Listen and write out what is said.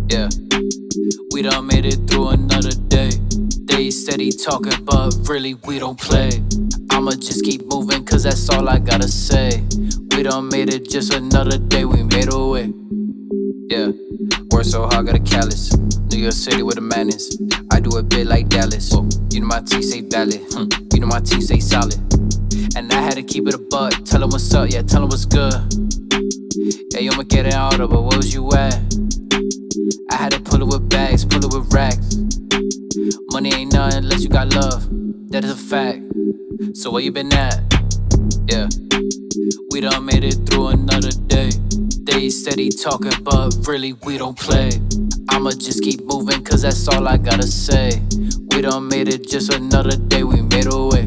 Yeah, we done made it through another day. They steady talking, but really we don't play. I'ma just keep moving, cause that's all I gotta say. We done made it just another day, we made a way. Yeah, work so hard, got a callus. New York City with the madness. I do a bit like Dallas. You know my team say valid. You know my team say solid. And I had to keep it a buck. Tell 'em what's up, yeah, tell 'em what's good. Yeah, you I'ma get it out of, but where was you at? I had to pull it with bags, pull it with racks. Money ain't nothing unless you got love. That is a fact. So where you been at? Yeah, we done made it through another day. They steady talking, but really we don't play. I'ma just keep moving, cause that's all I gotta say. We done made it just another day, we made a way.